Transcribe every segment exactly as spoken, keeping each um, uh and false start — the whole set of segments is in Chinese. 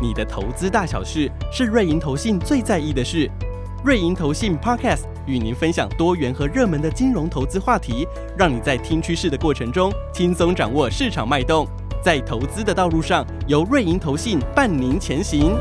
你的投资大小事是瑞银投信最在意的事。瑞银投信 Podcast 与您分享多元和热门的金融投资话题，让你在听趋势的过程中轻松掌握市场脉动，在投资的道路上由瑞银投信伴您前行。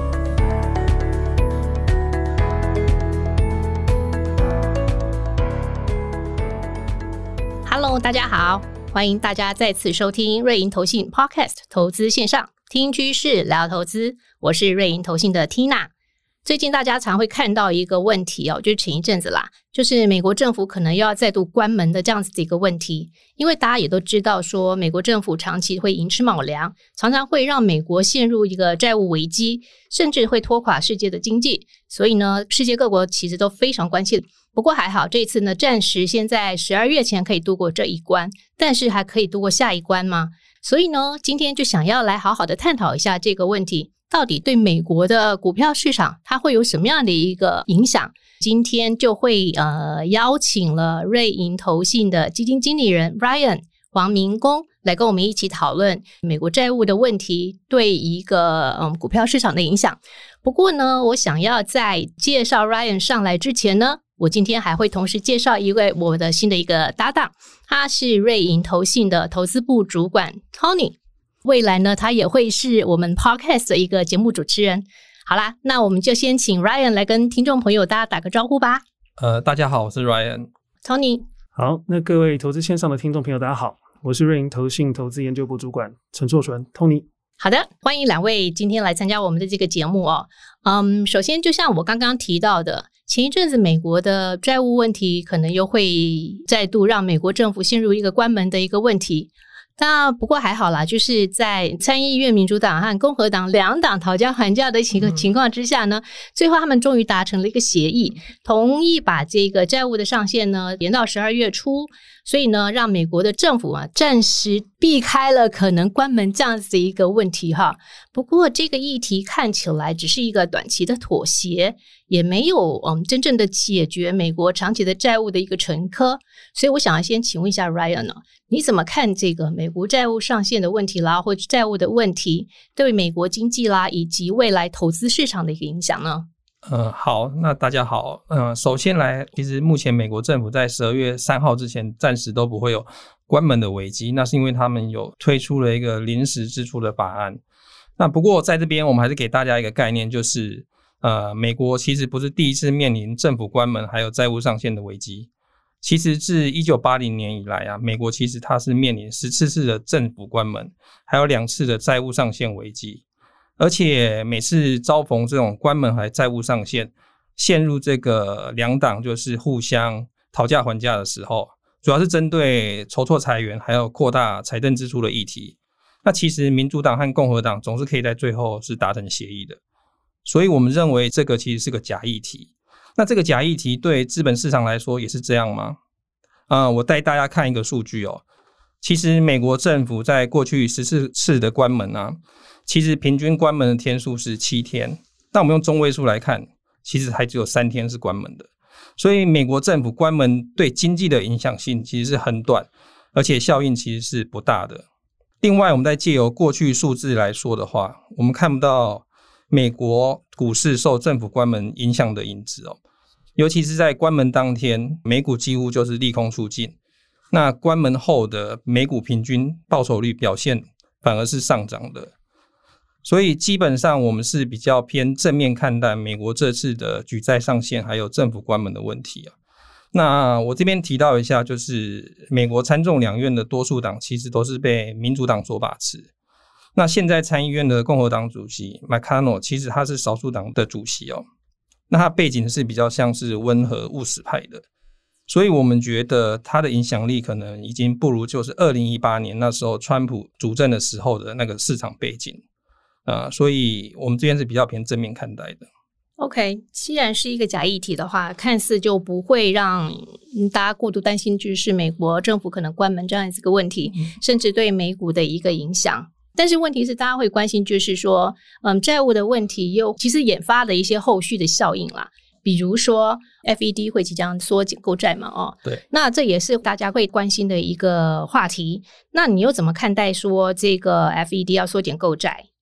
Hello， 大家好，欢迎大家再次收听瑞银投信 Podcast 投资线上，听趋势聊投资，我是瑞银投信的 Tina。最近大家常会看到一个问题哦，就是前一阵子啦，就是美国政府可能又要再度关门的这样子的一个问题。因为大家也都知道说，美国政府长期会寅吃卯粮，常常会让美国陷入一个债务危机，甚至会拖垮世界的经济。所以呢，世界各国其实都非常关切。不过还好，这一次呢，暂时先在十二月前可以度过这一关，但是还可以度过下一关吗？所以呢，今天就想要来好好的探讨一下这个问题。到底对美国的股票市场它会有什么样的一个影响？今天就会呃邀请了瑞银投信的基金经理人 Ryan 黄明公来跟我们一起讨论美国债务的问题对一个嗯股票市场的影响。不过呢，我想要在介绍 Ryan 上来之前呢，我今天还会同时介绍一位我的新的一个搭档，他是瑞银投信的投资部主管 Tony。未来呢，他也会是我们 Podcast 的一个节目主持人。好啦，那我们就先请 Ryan 来跟听众朋友大家打个招呼吧。 呃，大家好，我是 Ryan。Tony。 好，那各位投资线上的听众朋友大家好，我是瑞银投信投资研究部主管陈硕纯 Tony。 好的，欢迎两位今天来参加我们的这个节目哦。嗯，首先就像我刚刚提到的，前一阵子美国的债务问题可能又会再度让美国政府陷入一个关门的一个问题。那不过还好啦，就是在参议院民主党和共和党两党讨价还价的一个情况之下呢、嗯、最后他们终于达成了一个协议，同意把这个债务的上限呢延到十二月初，所以呢让美国的政府啊暂时避开了可能关门这样子的一个问题哈。不过这个议题看起来只是一个短期的妥协，也没有嗯真正的解决美国长期的债务的一个沉疴。所以我想要先请问一下 Ryan 呢、哦，你怎么看这个美国债务上限的问题啦，或者债务的问题对美国经济啦以及未来投资市场的一个影响呢？ 呃，好，那大家好。呃，首先来，其实目前美国政府在十二月三号之前暂时都不会有关门的危机，那是因为他们有推出了一个临时支出的法案。那不过在这边我们还是给大家一个概念，就是呃，美国其实不是第一次面临政府关门还有债务上限的危机。其实自一九八零年以来啊，美国其实它是面临十次次的政府关门，还有两次的债务上限危机。而且每次遭逢这种关门还债务上限，陷入这个两党就是互相讨价还价的时候，主要是针对筹措财源还有扩大财政支出的议题。那其实民主党和共和党总是可以在最后是达成协议的，所以我们认为这个其实是个假议题。那这个假议题对资本市场来说也是这样吗？呃，我带大家看一个数据哦。其实美国政府在过去十四次的关门啊，其实平均关门的天数是七天。但我们用中位数来看，其实还只有三天是关门的。所以美国政府关门对经济的影响性其实是很短，而且效应其实是不大的。另外，我们再借由过去数字来说的话，我们看不到美国股市受政府关门影响的影子哦，尤其是在关门当天，美股几乎就是利空出尽。那关门后的美股平均报酬率表现反而是上涨的，所以基本上我们是比较偏正面看待美国这次的举债上限还有政府关门的问题啊。那我这边提到一下，就是美国参众两院的多数党其实都是被民主党所把持。那现在参议院的共和党主席 McConnell 其实他是少数党的主席哦，那他背景是比较像是温和务实派的，所以我们觉得他的影响力可能已经不如就是二零一八年那时候川普主政的时候的那个市场背景、呃、所以我们这边是比较偏正面看待的。 OK， 既然是一个假议题的话，看似就不会让大家过度担心就是美国政府可能关门这样子一个问题、嗯、甚至对美股的一个影响。但是问题是大家会关心就是说嗯，债务的问题又其实引发了一些后续的效应啦，比如说 F E D 会即将缩减购债嘛，哦， 对， 那这也是大家会关心的一个话题。那你又怎么看待说这个 F E D 要缩减购债？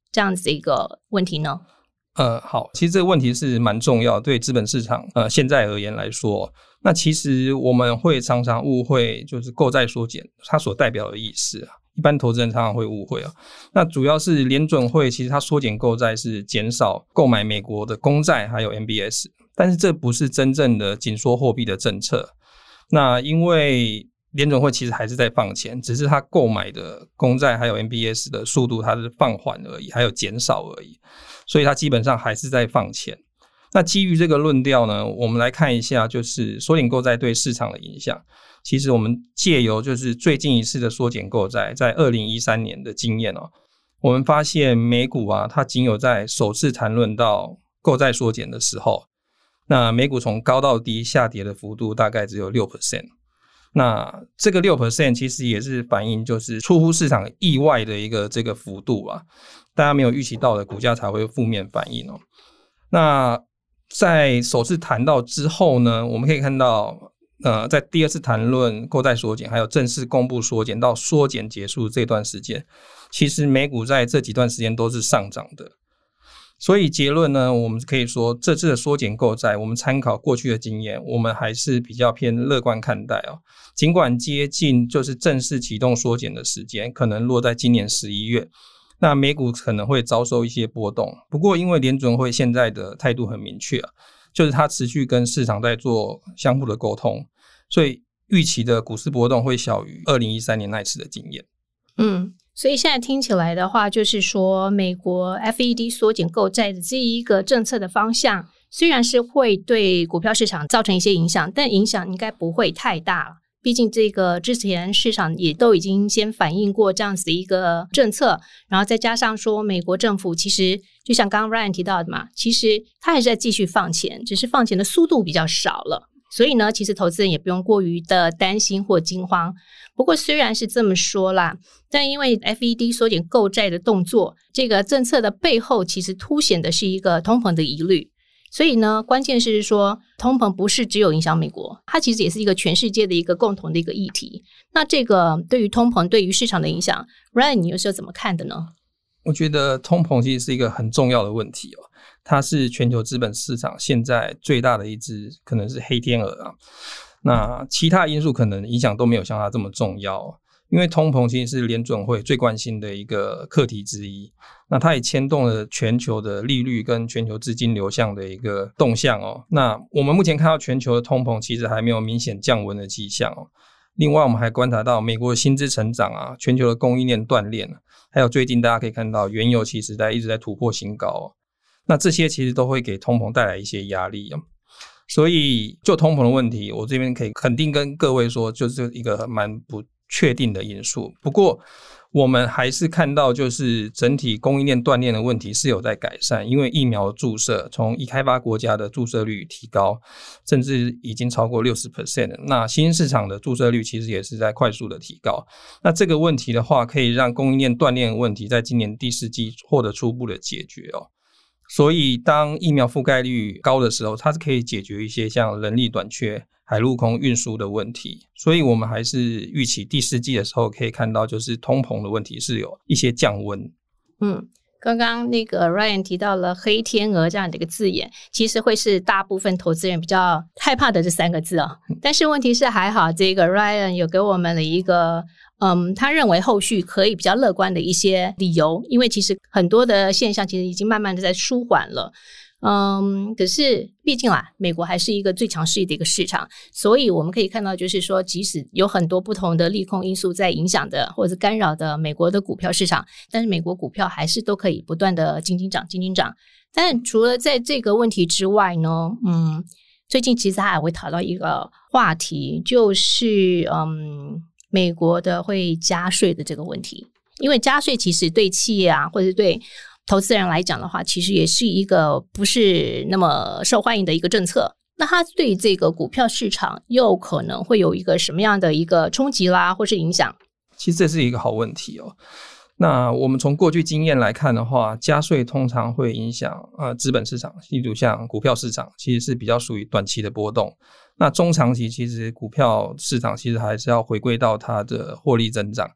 这样子一个问题呢？ 呃，好，其实这个问题是蛮重要，对资本市场呃现在而言来说，那其实我们会常常误会就是购债缩减它所代表的意思啊，一般投资人常常会误会啊。那主要是联准会其实它缩减购债是减少购买美国的公债还有 M B S， 但是这不是真正的紧缩货币的政策。那因为联准会其实还是在放钱，只是它购买的公债还有 M B S 的速度它是放缓而已，还有减少而已，所以它基本上还是在放钱。那基于这个论调呢，我们来看一下就是缩减购债对市场的影响。其实我们借由就是最近一次的缩减购债在二零一三年的经验哦，我们发现美股啊它仅有在首次谈论到购债缩减的时候，那美股从高到低下跌的幅度大概只有 百分之六，那这个 百分之六 其实也是反映就是出乎市场意外的一个这个幅度啊，大家没有预期到的股价才会负面反应哦。那在首次谈到之后呢，我们可以看到呃，在第二次谈论购债缩减还有正式公布缩减到缩减结束这段时间，其实美股在这几段时间都是上涨的。所以结论呢，我们可以说这次的缩减购债，我们参考过去的经验，我们还是比较偏乐观看待哦。尽管接近就是正式启动缩减的时间可能落在今年十一月，那美股可能会遭受一些波动。不过因为联准会现在的态度很明确啊，就是它持续跟市场在做相互的沟通，所以预期的股市波动会小于二零一三年那次的经验。 嗯，所以现在听起来的话，就是说美国 F E D 缩减购债的这一个政策的方向，虽然是会对股票市场造成一些影响，但影响应该不会太大。毕竟这个之前市场也都已经先反映过这样子的一个政策，然后再加上说美国政府其实就像刚刚 Ryan 提到的嘛，其实他还是在继续放钱，只是放钱的速度比较少了。所以呢，其实投资人也不用过于的担心或惊慌。不过虽然是这么说啦，但因为 F E D 缩减购债的动作，这个政策的背后其实凸显的是一个通膨的疑虑。所以呢，关键是说通膨不是只有影响美国，它其实也是一个全世界的一个共同的一个议题。那这个对于通膨对于市场的影响 Ryan 你又是怎么看的呢？ 我觉得通膨其实是一个很重要的问题哦，它是全球资本市场现在最大的一只可能是黑天鹅啊。那其他因素可能影响都没有像它这么重要哦，因为通膨其实是联准会最关心的一个课题之一，那它也牵动了全球的利率跟全球资金流向的一个动向哦。那我们目前看到全球的通膨其实还没有明显降温的迹象哦。另外我们还观察到美国的薪资成长啊，全球的供应链断裂，还有最近大家可以看到原油其实在一直在突破新高哦。那这些其实都会给通膨带来一些压力哦。所以就通膨的问题，我这边可以肯定跟各位说，就是一个蛮不确定的因素。不过我们还是看到就是整体供应链断裂的问题是有在改善，因为疫苗的注射从已开发国家的注射率提高，甚至已经超过 百分之六十， 那新兴市场的注射率其实也是在快速的提高。那这个问题的话，可以让供应链断裂的问题在今年第四季获得初步的解决哦。所以当疫苗覆盖率高的时候，它是可以解决一些像人力短缺、海陆空运输的问题。所以我们还是预期第四季的时候可以看到就是通膨的问题是有一些降温。 嗯，刚刚那个 Ryan 提到了黑天鹅这样的一个字眼，其实会是大部分投资人比较害怕的这三个字哦。但是问题是还好，这个 Ryan 有给我们了一个嗯，他认为后续可以比较乐观的一些理由，因为其实很多的现象其实已经慢慢的在舒缓了。嗯，可是毕竟啦，美国还是一个最强势的一个市场，所以我们可以看到就是说，即使有很多不同的利空因素在影响的或者是干扰的美国的股票市场，但是美国股票还是都可以不断的紧紧涨紧紧涨。但除了在这个问题之外呢，嗯，最近其实还会讨论一个话题，就是嗯美国的会加税的这个问题。因为加税其实对企业啊或者对投资人来讲的话，其实也是一个不是那么受欢迎的一个政策。那它对这个股票市场又可能会有一个什么样的一个冲击啦或是影响？ 其实这是一个好问题哦。那我们从过去经验来看的话，加税通常会影响呃资本市场，例如像股票市场其实是比较属于短期的波动。那中长期其实股票市场其实还是要回归到它的获利增长。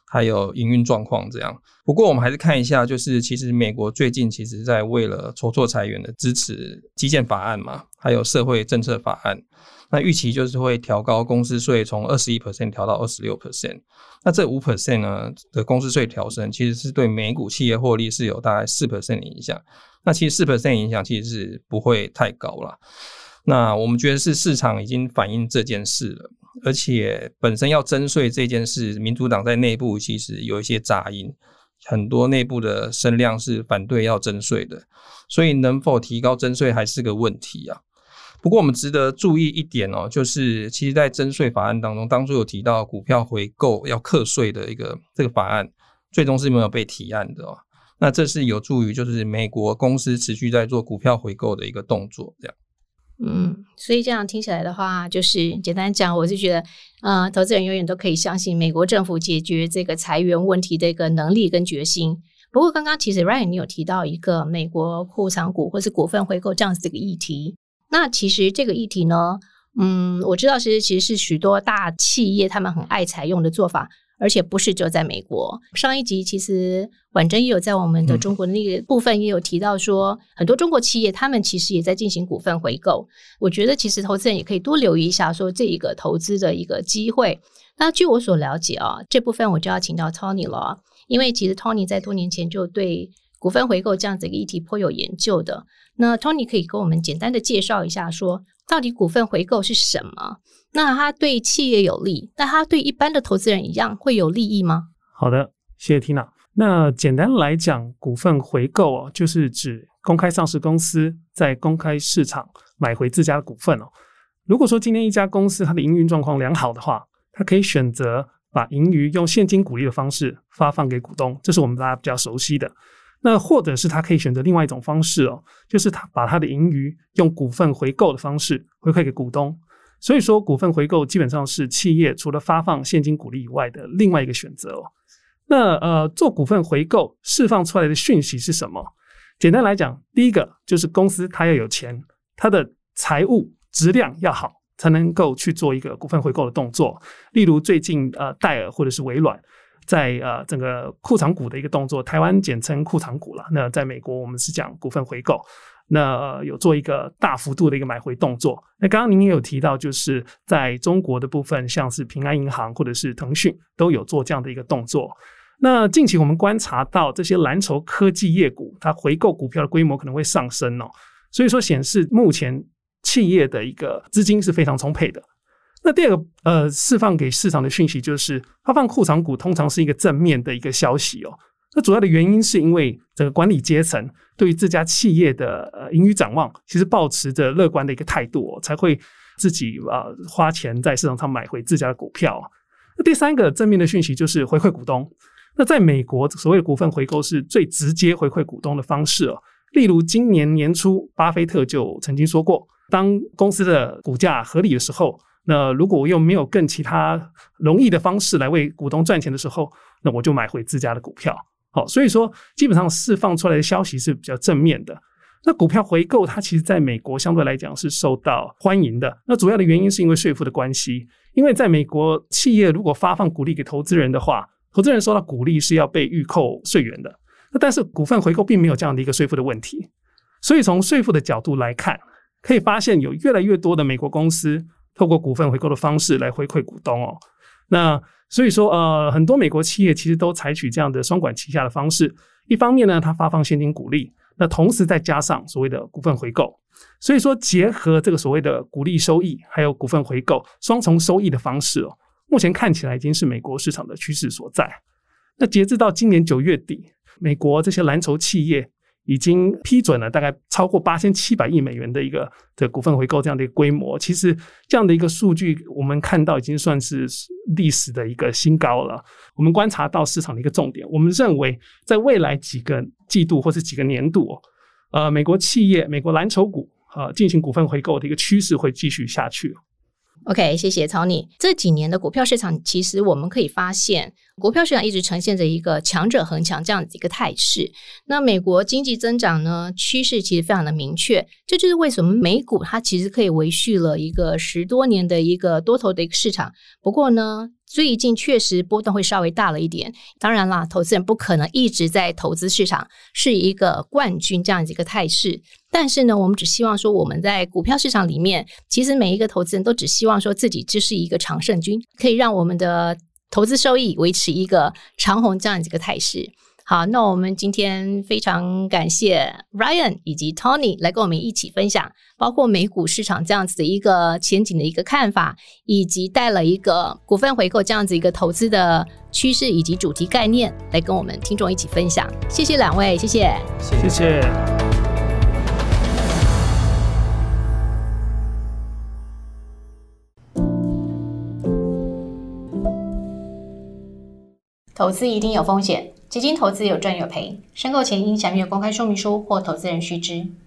还有营运状况这样。不过我们还是看一下，就是其实美国最近其实在为了筹措财源的支持基建法案嘛，还有社会政策法案，那预期就是会调高公司税从 百分之二十一 调到 百分之二十六。 那这 百分之五 呢的公司税调升其实是对每股企业获利是有大概 百分之四 的影响，那其实 百分之四 的影响其实是不会太高啦。那我们觉得是市场已经反映这件事了，而且本身要征税这件事，民主党在内部其实有一些杂音，很多内部的声量是反对要征税的，所以能否提高征税还是个问题啊。不过我们值得注意一点哦，就是其实在征税法案当中，当初有提到股票回购要课税的一个这个法案，最终是没有被提案的哦。那这是有助于就是美国公司持续在做股票回购的一个动作这样。 嗯，所以这样听起来的话，就是简单讲，我是觉得呃，投资人永远都可以相信美国政府解决这个财源问题的一个能力跟决心。不过刚刚其实 Ryan 你有提到一个美国库藏股或是股份回购这样子的一个议题，那其实这个议题呢，嗯，我知道其实其实是许多大企业他们很爱采用的做法，而且不是只有在美国。上一集其实婉珍也有在我们的中国的那个部分也有提到说、嗯、很多中国企业他们其实也在进行股份回购，我觉得其实投资人也可以多留意一下说这一个投资的一个机会。那据我所了解啊，这部分我就要请到 Tony 了，因为其实 Tony 在多年前就对股份回购这样子一个议题颇有研究的。那 Tony 可以跟我们简单的介绍一下说到底股份回购是什么，那它对企业有利，但它对一般的投资人一样会有利益吗？ 好的，谢谢 Tina。 那简单来讲，股份回购、哦、就是指公开上市公司在公开市场买回自家的股份、哦、如果说今天一家公司它的营运状况良好的话，它可以选择把盈余用现金股利的方式发放给股东，这是我们大家比较熟悉的。那或者是他可以选择另外一种方式哦，就是他把他的盈余用股份回购的方式回馈给股东。所以说股份回购基本上是企业除了发放现金股利以外的另外一个选择哦。那呃，做股份回购释放出来的讯息是什么？简单来讲，第一个就是公司它要有钱，它的财务质量要好，才能够去做一个股份回购的动作。例如最近呃戴尔或者是微软在呃整个库藏股的一个动作，台湾简称库藏股了，那在美国我们是讲股份回购，那、呃、有做一个大幅度的一个买回动作。那刚刚您也有提到，就是在中国的部分，像是平安银行或者是腾讯都有做这样的一个动作。那近期我们观察到这些蓝筹科技业股，它回购股票的规模可能会上升哦，所以说显示目前企业的一个资金是非常充沛的。那第二个呃，释放给市场的讯息就是发放库藏股通常是一个正面的一个消息哦。那主要的原因是因为整个管理阶层对于这家企业的呃盈余展望其实抱持着乐观的一个态度哦，才会自己呃花钱在市场上买回自家的股票。那第三个正面的讯息就是回馈股东。那在美国所谓的股份回购是最直接回馈股东的方式哦。例如今年年初巴菲特就曾经说过，当公司的股价合理的时候，那如果我又没有更其他容易的方式来为股东赚钱的时候，那我就买回自家的股票。好，所以说基本上释放出来的消息是比较正面的。那股票回购它其实在美国相对来讲是受到欢迎的，那主要的原因是因为税负的关系。因为在美国企业如果发放股利给投资人的话，投资人收到股利是要被预扣税源的，那但是股份回购并没有这样的一个税负的问题。所以从税负的角度来看，可以发现有越来越多的美国公司透过股份回购的方式来回馈股东哦。那所以说呃，很多美国企业其实都采取这样的双管齐下的方式，一方面呢它发放现金股利，那同时再加上所谓的股份回购。所以说结合这个所谓的股利收益还有股份回购双重收益的方式哦，目前看起来已经是美国市场的趋势所在。那截至到今年九月底，美国这些蓝筹企业已经批准了大概超过八千七百亿美元的一个的股份回购这样的一个规模。其实这样的一个数据我们看到已经算是历史的一个新高了。我们观察到市场的一个重点，我们认为在未来几个季度或是几个年度、哦、呃，美国企业美国蓝筹股呃进行股份回购的一个趋势会继续下去。 OK， 谢谢 Tony。这几年的股票市场，其实我们可以发现，股票市场一直呈现着一个强者恒强这样子一个态势。那美国经济增长呢，趋势其实非常的明确，这就是为什么美股它其实可以维续了一个十多年的一个多头的一个市场。不过呢， 最近确实波动会稍微大了一点，当然啦，投资人不可能一直在投资市场是一个冠军这样子一个态势，但是呢，我们只希望说我们在股票市场里面，其实每一个投资人都只希望说自己就是一个常胜军，可以让我们的投资收益维持一个长红这样子一个态势。好，那我们今天非常感谢 Ryan 以及 Tony 来跟我们一起分享包括美股市场这样子的一个前景的一个看法，以及带了一个股份回购这样子一个投资的趋势以及主题概念来跟我们听众一起分享。谢谢两位，谢谢， 谢谢。 投资一定有风险，基金投资有赚有赔，申购前应详阅公开说明书或投资人须知。